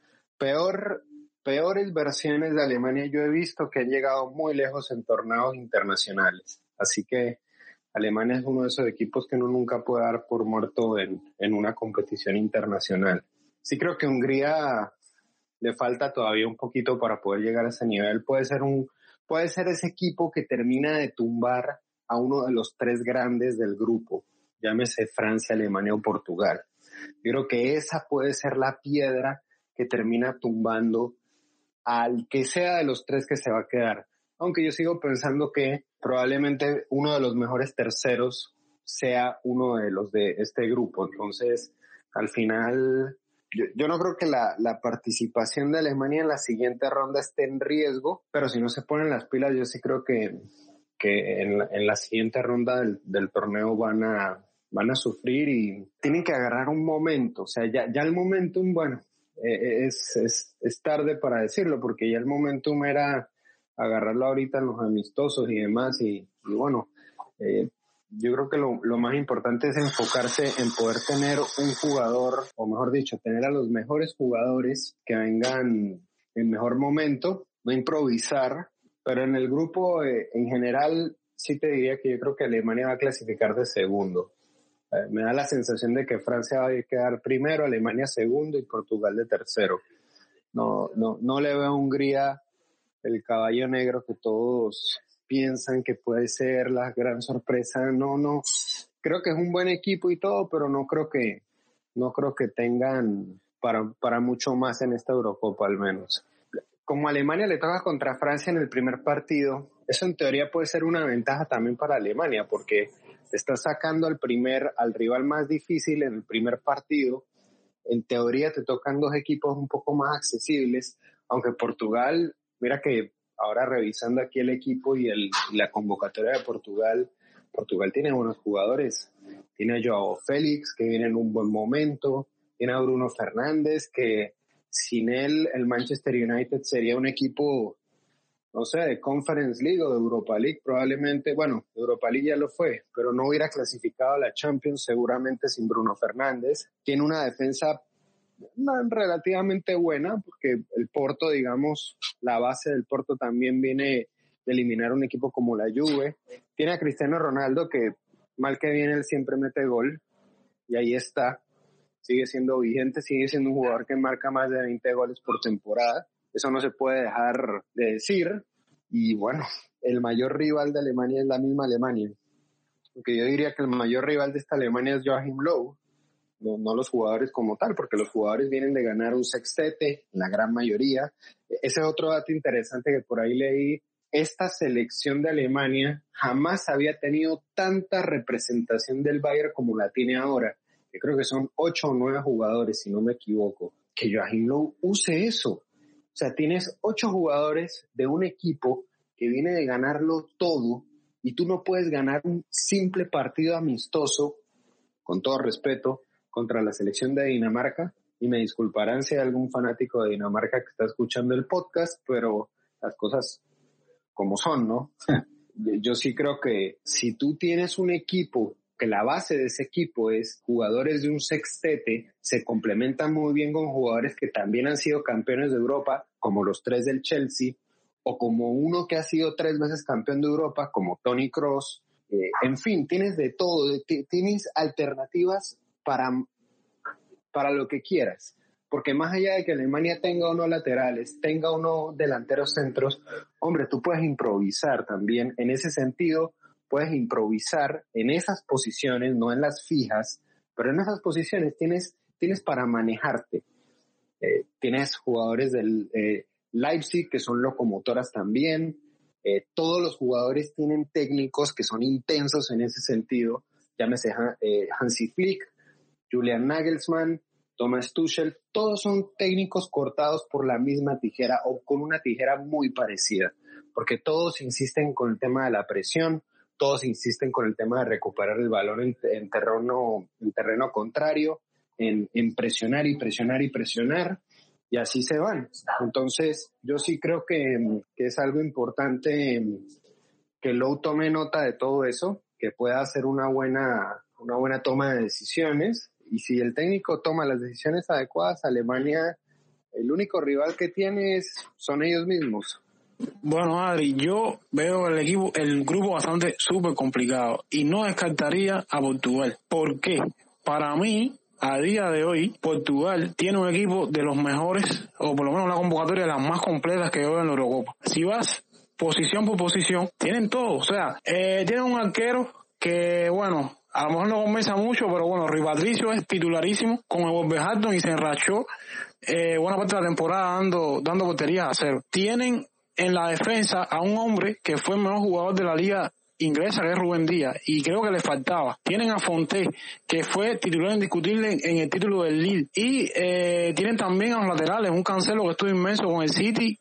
peores versiones de Alemania yo he visto que han llegado muy lejos en torneos internacionales, así que Alemania es uno de esos equipos que uno nunca puede dar por muerto en una competición internacional. Sí creo que Hungría le falta todavía un poquito para poder llegar a ese nivel. Puede ser ese equipo que termina de tumbar a uno de los 3 grandes del grupo, llámese Francia, Alemania o Portugal. Yo creo que esa puede ser la piedra que termina tumbando al que sea de los 3 que se va a quedar. Aunque yo sigo pensando que probablemente uno de los mejores terceros sea uno de los de este grupo. Entonces, al final, yo no creo que la participación de Alemania en la siguiente ronda esté en riesgo, pero si no se ponen las pilas, yo sí creo que en la siguiente ronda del torneo van a sufrir y tienen que agarrar un momento. O sea, ya el momentum, bueno, es tarde para decirlo, porque ya el momentum era agarrarlo ahorita en los amistosos y demás, y bueno, yo creo que lo más importante es enfocarse en poder tener un jugador, o mejor dicho, tener a los mejores jugadores que vengan en mejor momento, no improvisar, pero en el grupo en general sí te diría que yo creo que Alemania va a clasificar de segundo. Me da la sensación de que Francia va a quedar primero, Alemania segundo y Portugal de tercero. No le veo a Hungría el caballo negro que todos piensan que puede ser la gran sorpresa. No, creo que es un buen equipo y todo, pero no creo que tengan para mucho más en esta Eurocopa al menos. Como Alemania le toca contra Francia en el primer partido, eso en teoría puede ser una ventaja también para Alemania, porque te estás sacando al rival más difícil en el primer partido. En teoría te tocan dos equipos un poco más accesibles, aunque Portugal, mira que ahora revisando aquí el equipo y la convocatoria de Portugal tiene buenos jugadores. Tiene a Joao Félix, que viene en un buen momento. Tiene a Bruno Fernández, que sin él el Manchester United sería un equipo, no sé, de Conference League o de Europa League probablemente. Bueno, Europa League ya lo fue, pero no hubiera clasificado a la Champions seguramente sin Bruno Fernández. Tiene una defensa relativamente buena, porque el Porto, digamos, la base del Porto también viene de eliminar un equipo como la Juve. Tiene a Cristiano Ronaldo, que mal que bien él siempre mete gol, y ahí está, sigue siendo vigente, sigue siendo un jugador que marca más de 20 goles por temporada. Eso no se puede dejar de decir. Y bueno, el mayor rival de Alemania es la misma Alemania, porque yo diría que el mayor rival de esta Alemania es Joachim Löw, no los jugadores como tal, porque los jugadores vienen de ganar un sextete, la gran mayoría. Ese es otro dato interesante que por ahí leí. Esta selección de Alemania jamás había tenido tanta representación del Bayern como la tiene ahora, que creo que son 8 o 9 jugadores, si no me equivoco. Que Joachim Löw use eso. O sea, tienes 8 jugadores de un equipo que viene de ganarlo todo, y tú no puedes ganar un simple partido amistoso, con todo respeto, contra la selección de Dinamarca. Y me disculparán si hay algún fanático de Dinamarca que está escuchando el podcast, pero las cosas como son, ¿no? Yo sí creo que si tú tienes un equipo, que la base de ese equipo es jugadores de un sextete, se complementan muy bien con jugadores que también han sido campeones de Europa, como los 3 del Chelsea, o como uno que ha sido 3 veces campeón de Europa, como Toni Kroos. En fin, tienes de todo, tienes alternativas para lo que quieras. Porque más allá de que Alemania tenga unos laterales, tenga unos delanteros centros, hombre, tú puedes improvisar también. En ese sentido, puedes improvisar en esas posiciones, no en las fijas, pero en esas posiciones tienes para manejarte. Tienes jugadores del Leipzig que son locomotoras también. Todos los jugadores tienen técnicos que son intensos en ese sentido. Llámese Hansi Flick, Julian Nagelsmann, Thomas Tuchel, todos son técnicos cortados por la misma tijera o con una tijera muy parecida, porque todos insisten con el tema de la presión, todos insisten con el tema de recuperar el balón en terreno contrario, en presionar y presionar y presionar, y así se van. Entonces, yo sí creo que es algo importante que Löw tome nota de todo eso, que pueda hacer una buena toma de decisiones. Y si el técnico toma las decisiones adecuadas, Alemania, el único rival que tiene son ellos mismos. Bueno, Adri, yo veo el grupo bastante súper complicado y no descartaría a Portugal. ¿Por qué? Para mí, a día de hoy, Portugal tiene un equipo de los mejores, o por lo menos una convocatoria de las más completas que veo en la Eurocopa. Si vas posición por posición, tienen todo. O sea, tienen un arquero que, bueno, a lo mejor no convence mucho, pero bueno, Rui Patricio es titularísimo con el Wolverhampton y se enrachó buena parte de la temporada dando porterías a cero. Tienen en la defensa a un hombre que fue el mejor jugador de la liga inglesa, que es Rubén Díaz, y creo que le faltaba. Tienen a Fonté, que fue titular indiscutible en el título del Lille, y tienen también a los laterales, un Cancelo que estuvo inmenso con el City,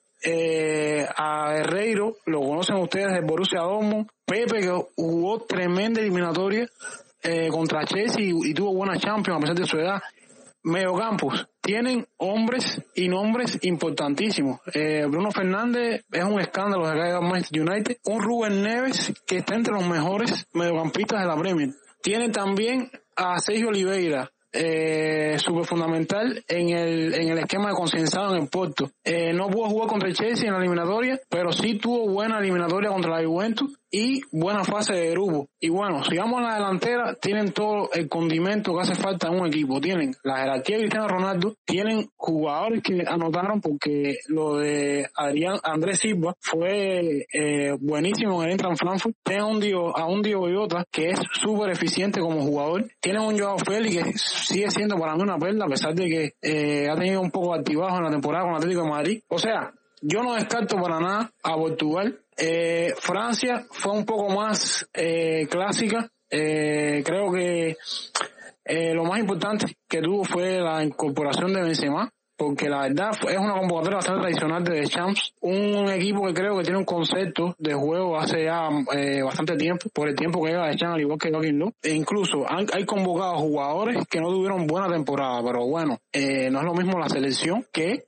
a Herreiro, lo conocen ustedes del Borussia Dortmund, Pepe, que jugó tremenda eliminatoria contra Chelsea y tuvo buena Champions a pesar de su edad. Mediocampos, tienen hombres y nombres importantísimos. Bruno Fernández es un escándalo de acá de Manchester United. Un Rubén Neves que está entre los mejores mediocampistas de la Premier. Tienen también a Sergio Oliveira, súper fundamental en el esquema de consensado en el Porto. No pudo jugar contra el Chelsea en la eliminatoria, pero sí tuvo buena eliminatoria contra la Juventus. y buena fase de grupo. Y bueno, si vamos a la delantera, tienen todo el condimento que hace falta en un equipo. Tienen la jerarquía de Cristiano Ronaldo, tienen jugadores que anotaron, porque lo de Andrés Silva fue buenísimo en el Eintracht Frankfurt. Tienen a un Diogo Jota que es súper eficiente como jugador. Tienen un Joao Félix que sigue siendo para mí una perla, a pesar de que ha tenido un poco de altibajo en la temporada con Atlético de Madrid. O sea, yo no descarto para nada a Portugal. Francia fue un poco más clásica. Creo que lo más importante que tuvo fue la incorporación de Benzema, porque la verdad es una convocatoria bastante tradicional de Deschamps, un equipo que creo que tiene un concepto de juego hace ya bastante tiempo, por el tiempo que lleva Deschamps, al igual que Joaquín Low. E incluso hay convocado jugadores que no tuvieron buena temporada, pero bueno, no es lo mismo la selección que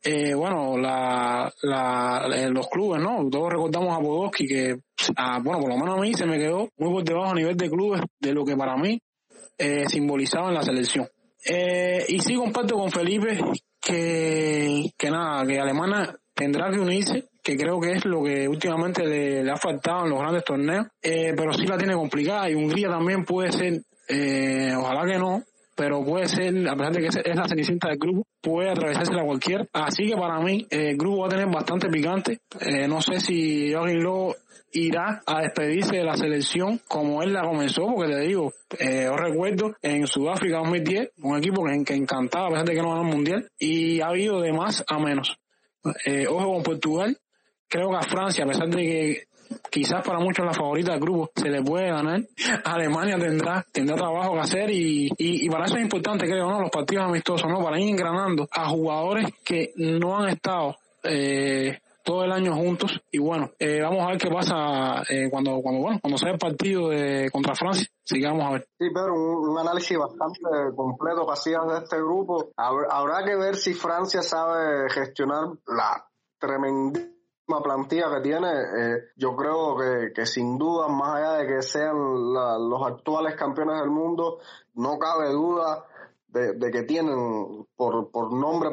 los clubes, ¿no? Todos recordamos a Podolski, que por lo menos a mí se me quedó muy por debajo a nivel de clubes de lo que para mí simbolizaba en la selección. Y sí comparto con Felipe que Alemania tendrá que unirse, que creo que es lo que últimamente le ha faltado en los grandes torneos, pero sí la tiene complicada, y Hungría también puede ser, ojalá que no, pero puede ser, a pesar de que es la cenicienta del grupo, puede atravesársela cualquiera. Así que para mí el grupo va a tener bastante picante. No sé si Joaquín Low irá a despedirse de la selección como él la comenzó, porque te digo, yo recuerdo en Sudáfrica 2010, un equipo que encantaba a pesar de que no ganó el Mundial, y ha habido de más a menos. Ojo con Portugal, creo que a Francia, a pesar de que quizás para muchos la favorita del grupo, se le puede ganar. Alemania tendrá trabajo que hacer, y para eso es importante, creo, ¿no?, los partidos amistosos, ¿no?, para ir engranando a jugadores que no han estado todo el año juntos. Y bueno, vamos a ver qué pasa cuando sea el partido contra Francia. Así que vamos a ver. Sí, Pedro, un análisis bastante completo que hacías de este grupo. Habrá que ver si Francia sabe gestionar la tremendísima plantilla que tiene. Yo creo que sin duda, más allá de que sean los actuales campeones del mundo, no cabe duda de que tienen por nombre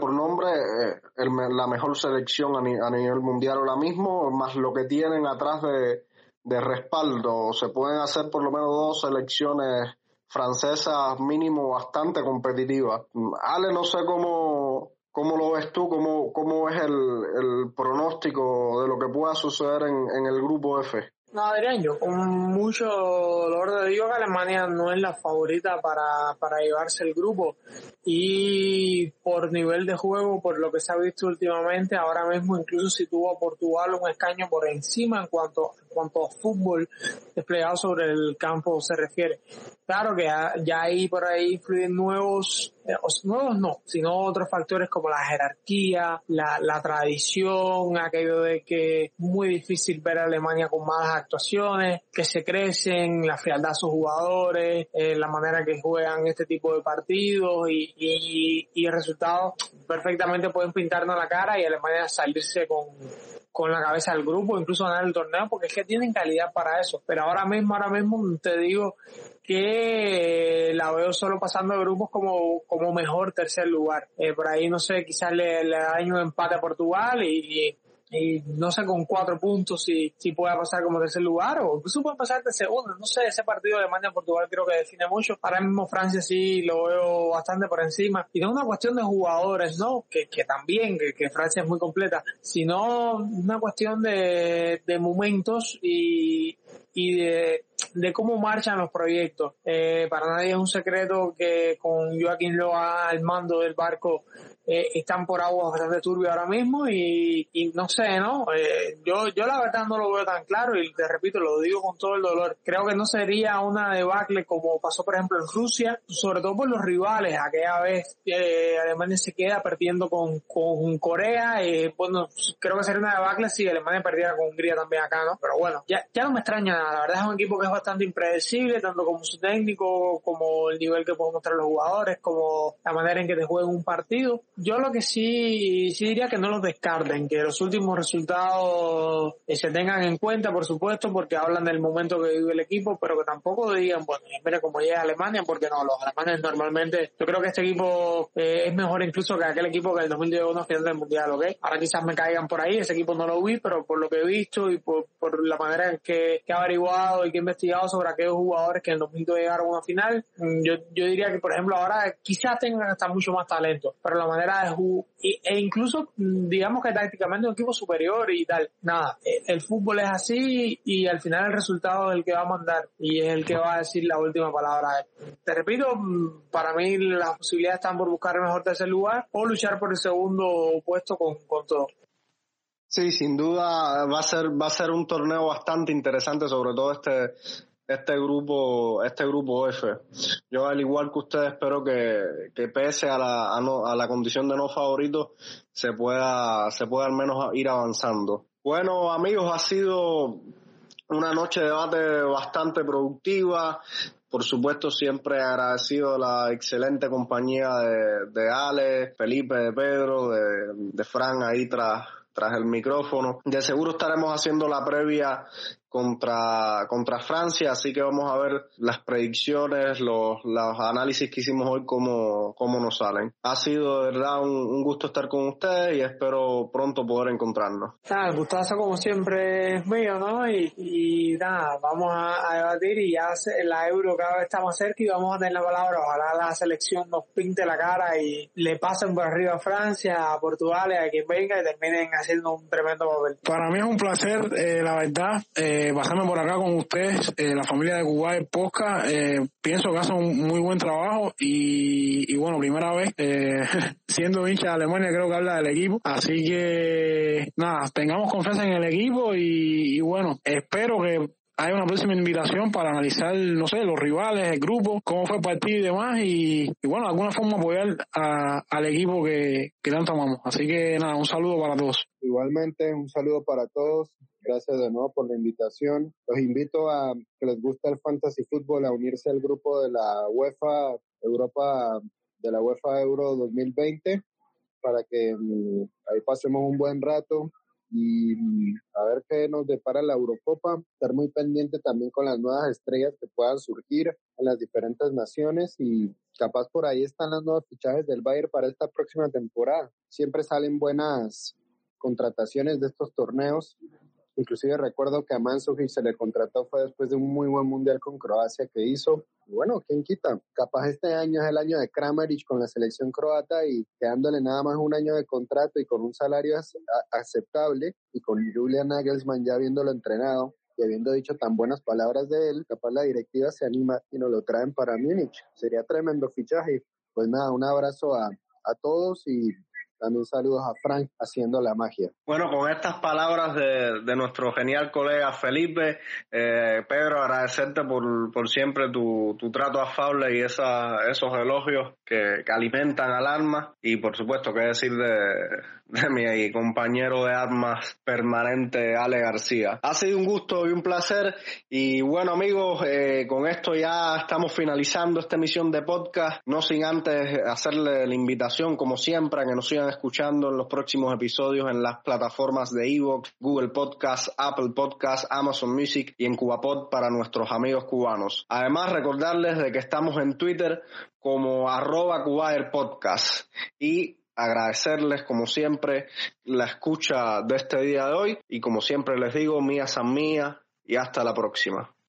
la mejor selección a nivel mundial ahora mismo, más lo que tienen atrás de respaldo. Se pueden hacer por lo menos 2 selecciones francesas mínimo bastante competitivas. Ale, no sé cómo lo ves tú, cómo es el pronóstico de lo que pueda suceder en el grupo F. No, Adrián, yo con mucho dolor de Dios que Alemania no es la favorita para llevarse el grupo, y por nivel de juego, por lo que se ha visto últimamente, ahora mismo incluso si tuvo a Portugal un escaño por encima en cuanto a fútbol desplegado sobre el campo se refiere. Claro que ya hay por ahí influyen nuevos no, sino otros factores como la jerarquía, la tradición, aquello de que es muy difícil ver a Alemania con malas actuaciones, que se crecen, la frialdad de sus jugadores, la manera que juegan este tipo de partidos, y el resultado perfectamente pueden pintarnos la cara y Alemania salirse con la cabeza del grupo, incluso ganar el torneo, porque es que tienen calidad para eso. Pero ahora mismo te digo que la veo solo pasando de grupos como mejor tercer lugar. Por ahí, no sé, quizás le daño un empate a Portugal y no sé, con 4 puntos si pueda pasar como tercer lugar, o incluso puede pasar de segundo. No sé, ese partido de Alemania-Portugal creo que define mucho. Ahora mismo Francia sí lo veo bastante por encima, y no es una cuestión de jugadores, ¿no?, que también, que Francia es muy completa, sino una cuestión de momentos y de cómo marchan los proyectos. Para nadie es un secreto que con Joaquín Low al mando del barco están por aguas bastante turbias ahora mismo, y no sé, ¿no? Yo la verdad no lo veo tan claro, y te repito, lo digo con todo el dolor. Creo que no sería una debacle como pasó, por ejemplo, en Rusia, sobre todo por los rivales. Aquella vez Alemania se queda perdiendo con Corea, bueno, creo que sería una debacle si Alemania perdiera con Hungría también acá, ¿no? Pero bueno, ya no me extraña nada. La verdad es un equipo que es bastante impredecible, tanto como su técnico, como el nivel que pueden mostrar los jugadores, como la manera en que te juegan un partido. Yo lo que sí diría que no los descarten, que los últimos resultados se tengan en cuenta, por supuesto, porque hablan del momento que vive el equipo, pero que tampoco digan, bueno, mira cómo llega Alemania, porque no, los alemanes normalmente, yo creo que este equipo es mejor incluso que aquel equipo que el 2021 final del Mundial, ¿ok? Ahora quizás me caigan por ahí, ese equipo no lo vi, pero por lo que he visto y por la manera en que he averiguado y que he investigado sobre aquellos jugadores que en el 2002 llegaron a una final, yo diría que, por ejemplo, ahora quizás tengan hasta mucho más talento, pero la manera de jugar, e incluso digamos que tácticamente un equipo superior y tal, nada, el fútbol es así y al final el resultado es el que va a mandar y es el que va a decir la última palabra. Te repito, para mí las posibilidades están por buscar el mejor tercer lugar o luchar por el segundo puesto con todo. Sí, sin duda va a ser un torneo bastante interesante, sobre todo este grupo F. Yo, al igual que ustedes, espero que pese a la condición de no favorito se pueda al menos ir avanzando. Bueno, amigos, ha sido una noche de debate bastante productiva. Por supuesto, siempre agradecido la excelente compañía de Ale, Felipe, de Pedro, de Fran ahí tras el micrófono. De seguro estaremos haciendo la previa contra Francia, así que vamos a ver las predicciones, los análisis que hicimos hoy, cómo nos salen. Ha sido de verdad un gusto estar con ustedes y espero pronto poder encontrarnos. El gustazo como siempre es mío, ¿no? Y nada, vamos a debatir y ya la Euro cada vez está más cerca y vamos a tener la palabra. Ojalá la selección nos pinte la cara y le pasen por arriba a Francia, a Portugal y a quien venga y terminen haciendo un tremendo papel. Para mí es un placer, la verdad, pasarme por acá con ustedes, la familia de Kuwait Podcast. Pienso que hacen un muy buen trabajo y bueno, primera vez siendo hincha de Alemania, creo que habla del equipo, así que nada, tengamos confianza en el equipo y bueno, espero que hay una próxima invitación para analizar, no sé, los rivales, el grupo, cómo fue el partido y demás, y bueno, de alguna forma apoyar al equipo que tanto amamos. Así que nada, un saludo para todos. Igualmente, un saludo para todos. Gracias de nuevo por la invitación. Los invito a que les gusta el fantasy fútbol a unirse al grupo de la UEFA Europa, de la UEFA Euro 2020, para que ahí pasemos un buen rato y a ver qué nos depara la Eurocopa. Estar muy pendiente también con las nuevas estrellas que puedan surgir en las diferentes naciones y capaz por ahí están los nuevos fichajes del Bayern para esta próxima temporada. Siempre salen buenas contrataciones de estos torneos. Inclusive recuerdo que a Mandzukic se le contrató fue después de un muy buen mundial con Croacia que hizo. Y bueno, ¿quién quita? Capaz este año es el año de Kramaric con la selección croata y quedándole nada más un año de contrato y con un salario aceptable y con Julian Nagelsmann ya habiéndolo entrenado y habiendo dicho tan buenas palabras de él, capaz la directiva se anima y nos lo traen para Múnich. Sería tremendo fichaje. Pues nada, un abrazo a todos y también saludos a Frank haciendo la magia. Bueno, con estas palabras de nuestro genial colega Felipe, Pedro, agradecerte por siempre tu trato afable y esos elogios que alimentan al alma, y por supuesto qué decir de mi compañero de armas permanente Ale García. Ha sido un gusto y un placer, y bueno, amigos, con esto ya estamos finalizando esta emisión de podcast, no sin antes hacerle la invitación como siempre a que nos sigan escuchando en los próximos episodios en las plataformas de iVoox, Google Podcast, Apple Podcast, Amazon Music y en Cubapod para nuestros amigos cubanos. Además, recordarles de que estamos en Twitter como @CubairPodcast y agradecerles como siempre la escucha de este día de hoy y como siempre les digo, mía san mía y hasta la próxima.